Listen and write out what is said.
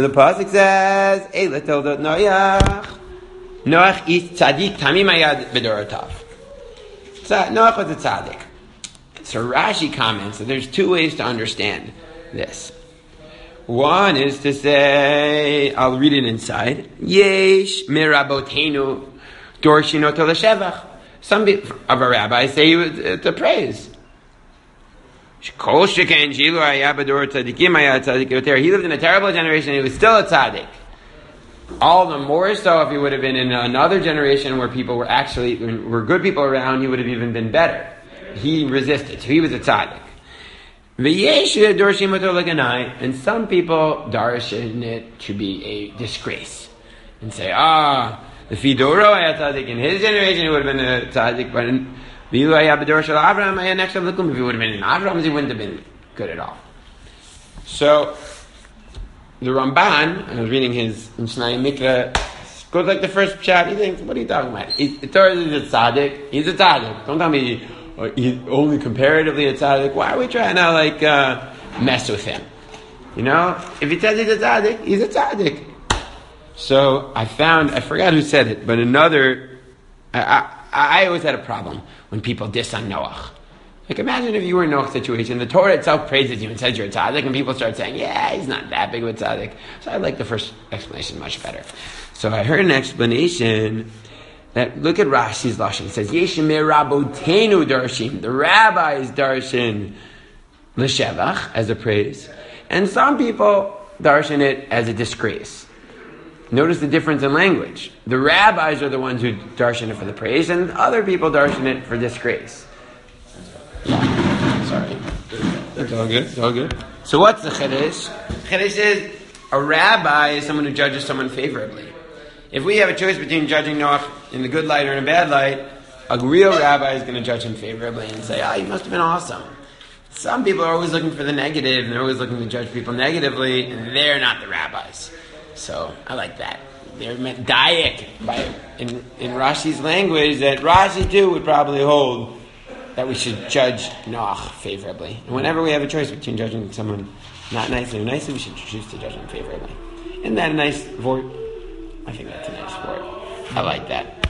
So the pasuk says, Eila toldot Noach. Noach is tzaddik tamim hayad b'dorotav. Noach was a tzaddik. So Rashi comments that there's two ways to understand this. One is to say, I'll read it inside. Yesh mirabotenu dorshino to l'shevach. Some of our rabbis say it's a praise. He lived in a terrible generation and he was still a tzaddik. All the more so if he would have been in another generation where people were good people around, he would have even been better. He resisted, so he was a tzaddik. And some people darshan it to be a disgrace and say, the Fidoro had tzaddik in his generation, he would have been a tzaddik, but if he would have been in Avram's, he wouldn't have been good at all. So the Ramban, I was reading his Mishnayim Mikra, goes like the first pshat. He thinks, what are you talking about? The Torah is a tzaddik. He's a tzaddik. Don't tell me he's only comparatively a tzaddik. Why are we trying to mess with him? If he says he's a tzaddik, he's a tzaddik. So I forgot who said it, but I always had a problem when people diss on Noach. Like, imagine if you were in Noach's situation, the Torah itself praises you and says you're a tzaddik, and people start saying, yeah, he's not that big of a tzaddik. So I like the first explanation much better. So I heard an explanation that, look at Rashi's lashon. It says, Yeshimir Rabotenu Darshim. The rabbis darshan l'shevach, as a praise. And some people darshan it as a disgrace. Notice the difference in language. The rabbis are the ones who darshan it for the praise, and other people darshan it for disgrace. Sorry. It's all good. It's all good. So what's the chiddush? Chiddush is a rabbi is someone who judges someone favorably. If we have a choice between judging Noach in the good light or in a bad light, a real rabbi is going to judge him favorably and say, he must have been awesome. Some people are always looking for the negative, and they're always looking to judge people negatively, and they're not the rabbis. So I like that. They're meant dayak in Rashi's language, that Rashi too would probably hold that we should judge Noach favorably. And whenever we have a choice between judging someone not nicely or nicely, we should choose to judge them favorably. Isn't that a nice word? I think that's a nice word. I like that.